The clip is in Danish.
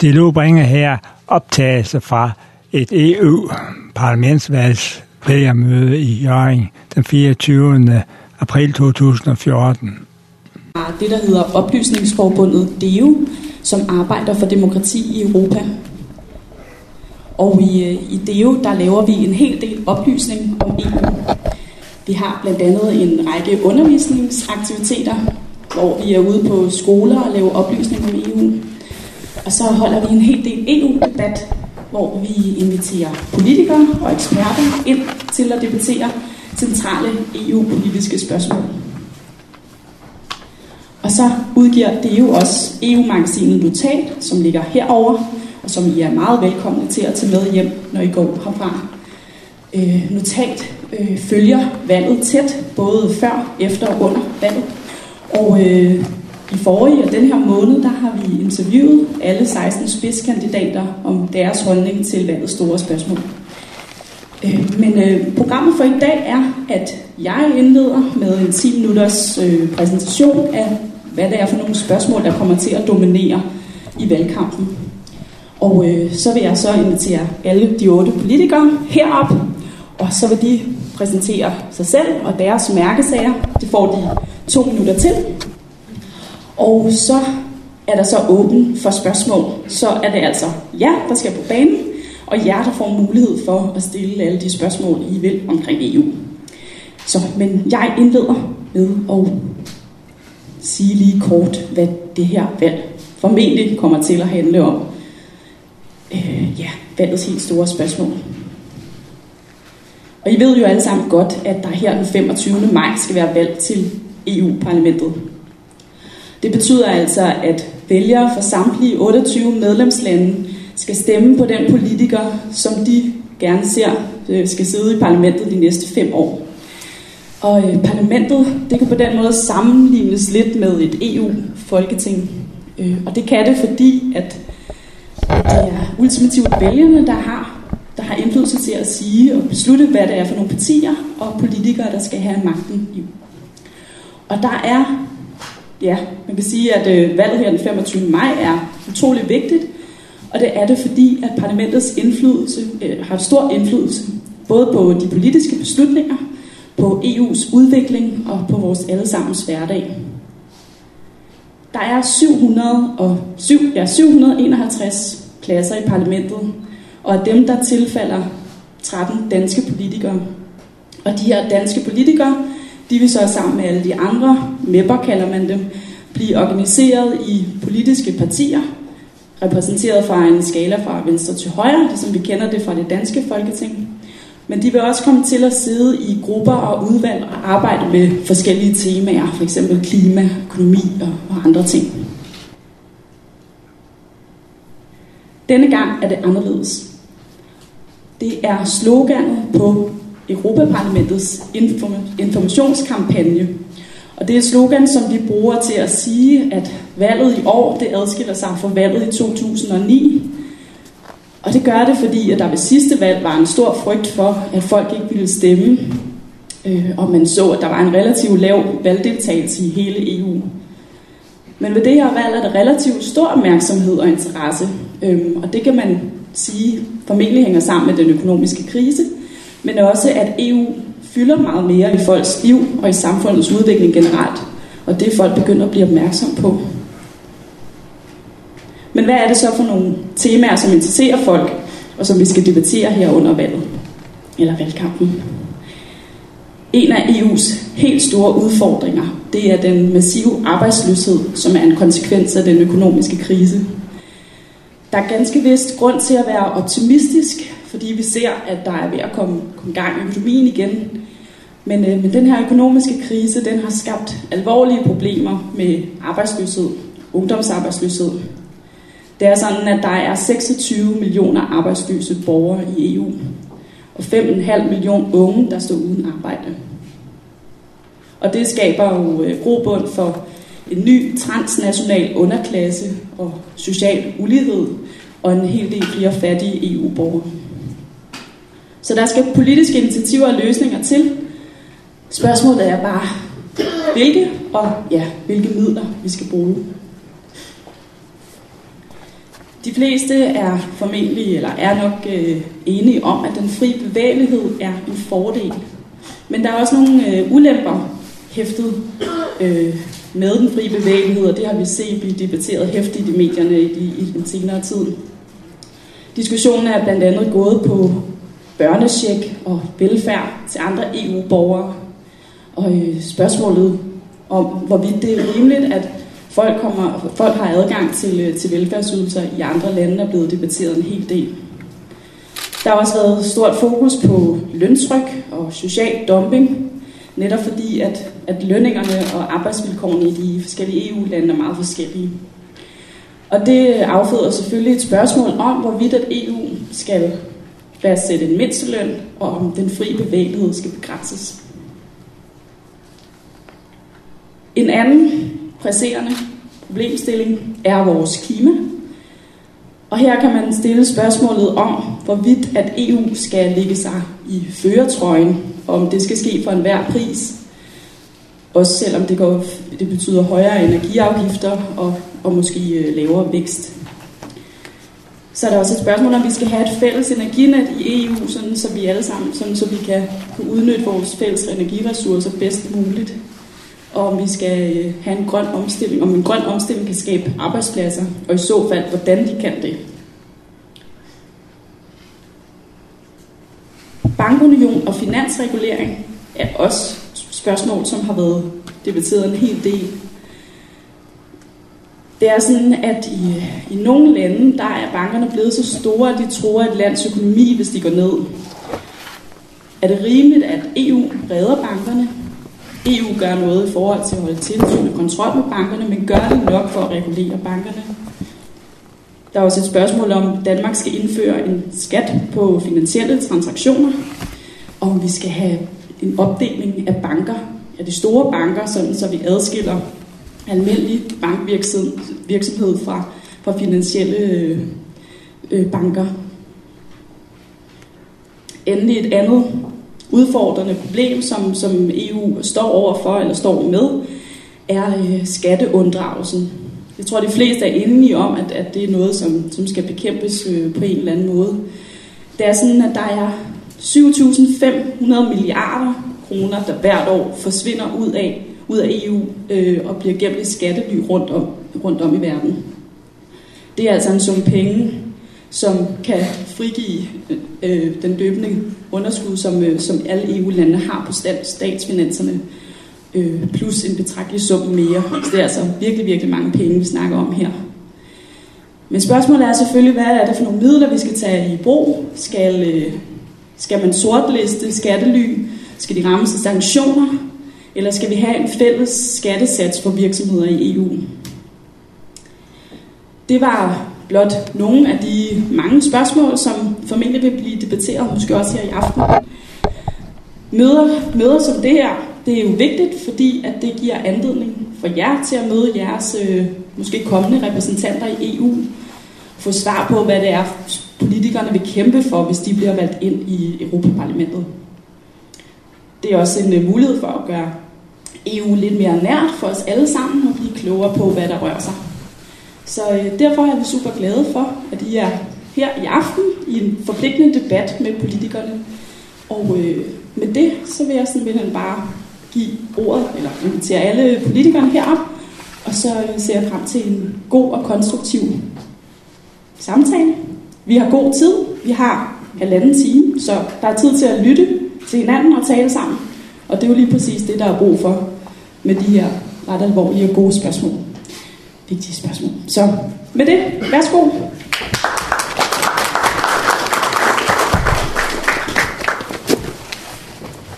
Stilo bringer her optagelser fra et EU-parlamentsvalgsvælgermøde i Hjørring den 24. april 2014. Det, der hedder Oplysningsforbundet DEO, som arbejder for demokrati i Europa. Og i DEO, der laver vi en hel del oplysning om EU. Vi har blandt andet en række undervisningsaktiviteter, hvor vi er ude på skoler og laver oplysning om EU. Og så holder vi en hel del EU-debat, hvor vi inviterer politikere og eksperter ind til at debattere centrale EU-politiske spørgsmål. Og så udgiver DEO også EU-magasinet Notat, som ligger herover, og som I er meget velkomne til at tage med hjem, når I går herfra. Notat følger valget tæt, både før, efter og under valget. Og i forrige og den her måned, der har vi interviewet alle 16 spidskandidater om deres holdning til valgets store spørgsmål. Men programmet for i dag er, at jeg indleder med en 10 minutters præsentation af, hvad det er for nogle spørgsmål, der kommer til at dominere i valgkampen. Og så vil jeg så invitere alle de 8 politikere herop, og så vil de præsentere sig selv og deres mærkesager. Det får de 2 minutter til. Og så er der så åben for spørgsmål. Så er det altså jer, der skal på banen, og jer, der får mulighed for at stille alle de spørgsmål, I vil omkring EU. Men jeg indleder med at sige lige kort, hvad det her valg formentlig kommer til at handle om. Valgets helt store spørgsmål. Og I ved jo alle sammen godt, at der her den 25. maj skal være valg til EU-parlamentet. Det betyder altså, at vælgere fra samtlige 28 medlemslande skal stemme på den politiker, som de gerne ser skal sidde i parlamentet de næste 5 år. Og parlamentet, det kan på den måde sammenlignes lidt med et EU-folketing. Og det kan det, fordi at det er ultimativt vælgerne, der har indflydelse til at sige og beslutte, hvad det er for nogle partier og politikere, der skal have magten i. Og der er, man kan sige, at valget her den 25. maj er utrolig vigtigt, og det er det, fordi at parlamentets indflydelse har stor indflydelse, både på de politiske beslutninger, på EU's udvikling og på vores allesammens hverdag. Der er 751 pladser i parlamentet, og af dem der tilfalder 13 danske politikere. Og de her danske politikere, de vil så sammen med alle de andre, MEP'er kalder man dem, blive organiseret i politiske partier, repræsenteret fra en skala fra venstre til højre, som vi kender det fra det danske folketing. Men de vil også komme til at sidde i grupper og udvalg og arbejde med forskellige temaer, f.eks. klima, økonomi og andre ting. Denne gang er det anderledes. Det er sloganet på Europaparlamentets informationskampagne. Og det er et slogan, som de bruger til at sige, at valget i år, det adskiller sig fra valget i 2009. Og det gør det, fordi at der ved sidste valg var en stor frygt for, at folk ikke ville stemme. Og man så, at der var en relativt lav valgdeltagelse i hele EU. Men ved det her valg er der relativt stor opmærksomhed og interesse. Og det kan man sige formentlig hænger sammen med den økonomiske krise. Men også, at EU fylder meget mere i folks liv og i samfundets udvikling generelt. Og det er folk begynder at blive opmærksom på. Men hvad er det så for nogle temaer, som interesserer folk, og som vi skal debattere her under valget, eller valgkampen? En af EU's helt store udfordringer, det er den massive arbejdsløshed, som er en konsekvens af den økonomiske krise. Der er ganske vist grund til at være optimistisk, fordi vi ser, at der er ved at komme gang i økonomien igen. Men den her økonomiske krise, den har skabt alvorlige problemer med arbejdsløshed, ungdomsarbejdsløshed. Det er sådan, at der er 26 millioner arbejdsløse borgere i EU, og 5,5 millioner unge, der står uden arbejde. Og det skaber jo grobund for en ny transnational underklasse og social ulighed, og en hel del flere fattige EU-borgere. Så der skal politiske initiativer og løsninger til. Spørgsmålet er bare, hvilke midler vi skal bruge. De fleste er formentlig, eller er nok enige om, at den frie bevægelighed er en fordel. Men der er også nogle ulemper hæftet med den frie bevægelighed, og det har vi set blive debatteret hæftigt i medierne i den senere tid. Diskussionen er blandt andet gået på børnecheck og velfærd til andre EU-borgere, og spørgsmålet om, hvorvidt det er rimeligt, at folk har adgang til velfærdsydelser i andre lande, er blevet debatteret en hel del. Der har også været stort fokus på løntryk og social dumping, netop fordi, at lønningerne og arbejdsvilkårene i de forskellige EU-lande er meget forskellige. Og det afføder selvfølgelig et spørgsmål om, hvorvidt at EU skal fastsætte en mindsteløn, og om den frie bevægelighed skal begrænses. En anden presserende problemstilling er vores klima. Og her kan man stille spørgsmålet om, hvorvidt at EU skal lægge sig i førertrøjen, og om det skal ske for enhver pris. Også selvom det betyder højere energiafgifter og måske lavere vækst. Så er der også et spørgsmål, om vi skal have et fælles energinet i EU, sådan så vi alle sammen, sådan så vi kan udnytte vores fælles energiressourcer bedst muligt. Og om vi skal have en grøn omstilling, om en grøn omstilling kan skabe arbejdspladser, og i så fald, hvordan de kan det. Bankunion og finansregulering er også spørgsmål, som har været debatteret en hel del. Det er sådan, at i nogle lande, der er bankerne blevet så store, at de tror, at et lands økonomi, hvis de går ned. Er det rimeligt, at EU redder bankerne? EU gør noget i forhold til at holde tilsyn og kontrol med bankerne, men gør det nok for at regulere bankerne? Der er også et spørgsmål om, Danmark skal indføre en skat på finansielle transaktioner, og om vi skal have en opdeling af banker, af de store banker, sådan så vi adskiller almindelig bankvirksomhed fra finansielle banker. Endelig et andet udfordrende problem, som EU står overfor eller står med, er skatteunddragelsen. Jeg tror, de fleste er enige om, at det er noget, som skal bekæmpes på en eller anden måde. Det er sådan, at der er 7.500 milliarder kroner, der hvert år forsvinder ud af EU og bliver gemt i skattely rundt om i verden. Det er altså en sum penge, som kan frigive den løbende underskud, som alle EU-lande har på statsfinanserne, plus en betragtelig sum mere. Så det er altså virkelig, virkelig mange penge, vi snakker om her. Men spørgsmålet er selvfølgelig, hvad er det for nogle midler, vi skal tage i brug? Skal man sortliste skattely? Skal de rammes af sanktioner? Eller skal vi have en fælles skattesats for virksomheder i EU? Det var blot nogle af de mange spørgsmål, som formentlig vil blive debatteret, måske også her i aften. Møder som det her, det er jo vigtigt, fordi at det giver anledning for jer til at møde jeres måske kommende repræsentanter i EU. Få svar på, hvad det er, politikerne vil kæmpe for, hvis de bliver valgt ind i Europaparlamentet. Det er også en mulighed for at gøre EU lidt mere nært for os alle sammen og blive klogere på, hvad der rører sig. Så derfor er vi super glade for, at I er her i aften i en forpligtende debat med politikerne. Og med det, så vil jeg simpelthen bare give ordet, eller invitere alle politikerne herop, og så ser jeg frem til en god og konstruktiv samtale. Vi har god tid. Vi har 1,5 time, så der er tid til at lytte til hinanden og tale sammen. Og det er jo lige præcis det, der er brug for med de her ret alvorlige og gode spørgsmål. Vigtige spørgsmål. Så med det, værsgo.